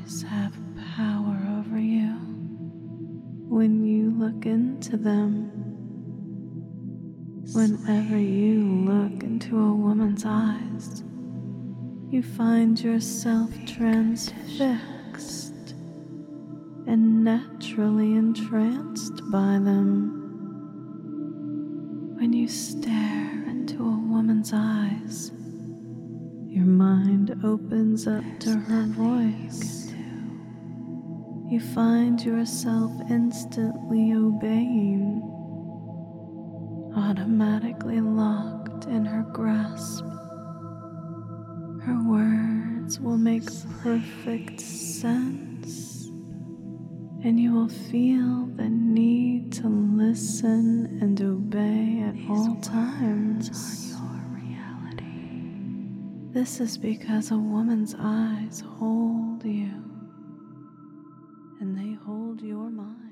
eyes have power over you. When you look into them, whenever you look into a woman's eyes, you find yourself transfixed and naturally entranced by them. When you stare into a woman's eyes, your mind opens up to her voice. You find yourself instantly obeying, automatically locked in her grasp. Her words will make perfect sense, and you will feel the need to listen and obey at all times. This is because a woman's eyes hold you, and they hold your mind.